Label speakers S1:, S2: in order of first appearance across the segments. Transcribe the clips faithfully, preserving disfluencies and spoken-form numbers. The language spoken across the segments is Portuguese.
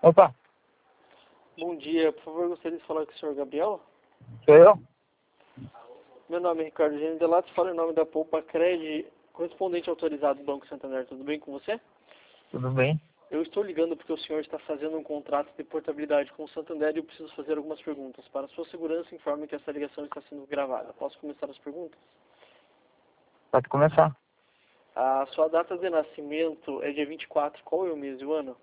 S1: Opa,
S2: Bom dia, por favor, gostaria de falar com o senhor Gabriel.
S1: sou eu?
S2: Meu nome é Ricardo Gênio Delato, falo em nome da Poupa Cred, correspondente autorizado do Banco Santander. Tudo bem com você?
S1: Tudo bem?
S2: Eu estou ligando porque o senhor está fazendo um contrato de portabilidade com o Santander e eu preciso fazer algumas perguntas. Para sua segurança, informe que essa ligação está sendo gravada. Posso começar as perguntas?
S1: Pode começar.
S2: A sua data de nascimento é dia vinte e quatro. Qual é o mês e o ano?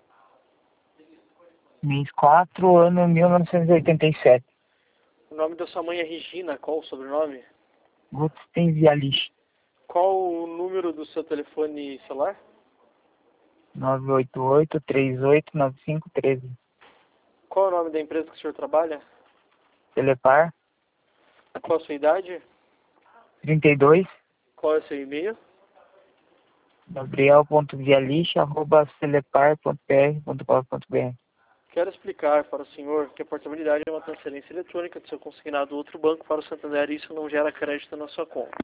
S1: Mês quatro, ano mil novecentos e oitenta e sete.
S2: O nome da sua mãe é Regina. Qual o sobrenome?
S1: Gutstein Vialich.
S2: Qual o número do seu telefone celular?
S1: nove oito oito, três oito nove cinco um três.
S2: Qual é o nome da empresa que o senhor trabalha?
S1: Telepar,
S2: Qual a sua idade?
S1: trinta e dois,
S2: Qual é o seu e-mail?
S1: gabriel ponto vialich, arroba telepar ponto p r ponto com ponto b r.
S2: Quero explicar para o senhor que a portabilidade é uma transferência eletrônica do seu consignado a outro banco para o Santander e isso não gera crédito na sua conta.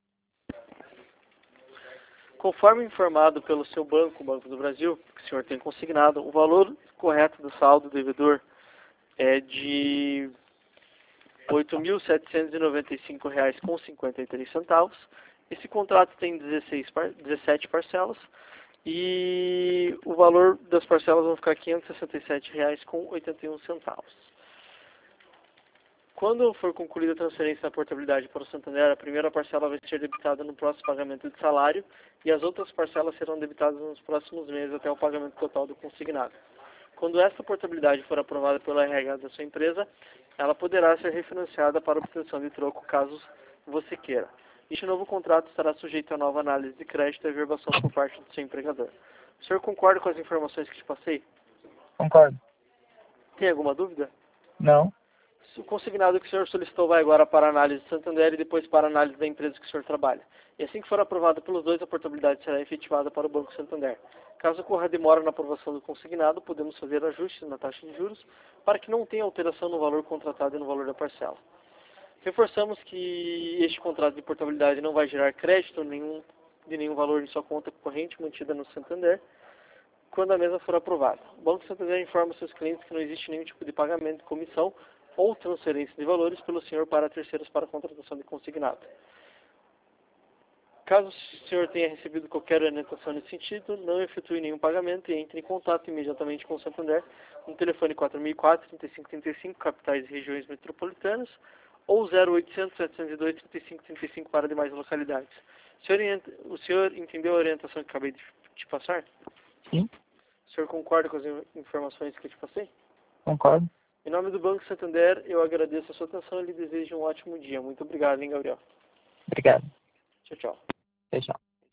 S2: Conforme informado pelo seu banco, o Banco do Brasil, que o senhor tem consignado, o valor correto do saldo devedor é de oito mil setecentos e noventa e cinco reais com cinquenta e três centavos. Esse contrato tem dezesseis, dezessete parcelas e o valor das parcelas vão ficar quinhentos e sessenta e sete reais com oitenta e um centavos. Quando for concluída a transferência da portabilidade para o Santander, a primeira parcela vai ser debitada no próximo pagamento de salário e as outras parcelas serão debitadas nos próximos meses até o pagamento total do consignado. Quando esta portabilidade for aprovada pela R H da sua empresa, ela poderá ser refinanciada para obtenção de troco caso você queira. Este novo contrato estará sujeito a nova análise de crédito e averbação por parte do seu empregador. O senhor concorda com as informações que te passei?
S1: Concordo.
S2: Tem alguma dúvida?
S1: Não?
S2: O consignado que o senhor solicitou vai agora para a análise do Santander e depois para a análise da empresa que o senhor trabalha. E assim que for aprovado pelos dois, a portabilidade será efetivada para o Banco Santander. Caso ocorra demora na aprovação do consignado, podemos fazer ajustes na taxa de juros para que não tenha alteração no valor contratado e no valor da parcela. Reforçamos que este contrato de portabilidade não vai gerar crédito nenhum, de nenhum valor em sua conta corrente mantida no Santander quando a mesma for aprovada. O Banco Santander informa seus clientes que não existe nenhum tipo de pagamento de comissão ou transferência de valores pelo senhor para terceiros para a contratação de consignado. Caso o senhor tenha recebido qualquer orientação nesse sentido, não efetue nenhum pagamento e entre em contato imediatamente com o Santander no telefone quatro mil e quatro, trinta e cinco trinta e cinco, capitais e regiões metropolitanas, ou zero oitocentos, setecentos e dois, trinta e cinco trinta e cinco para demais localidades. O senhor, o senhor entendeu a orientação que acabei de te passar?
S1: Sim.
S2: O senhor concorda com as informações que eu te passei?
S1: Concordo.
S2: Em nome do Banco Santander, eu agradeço a sua atenção e lhe desejo um ótimo dia. Muito obrigado, hein, Gabriel?
S1: Obrigado.
S2: Tchau, tchau.
S1: Tchau, tchau.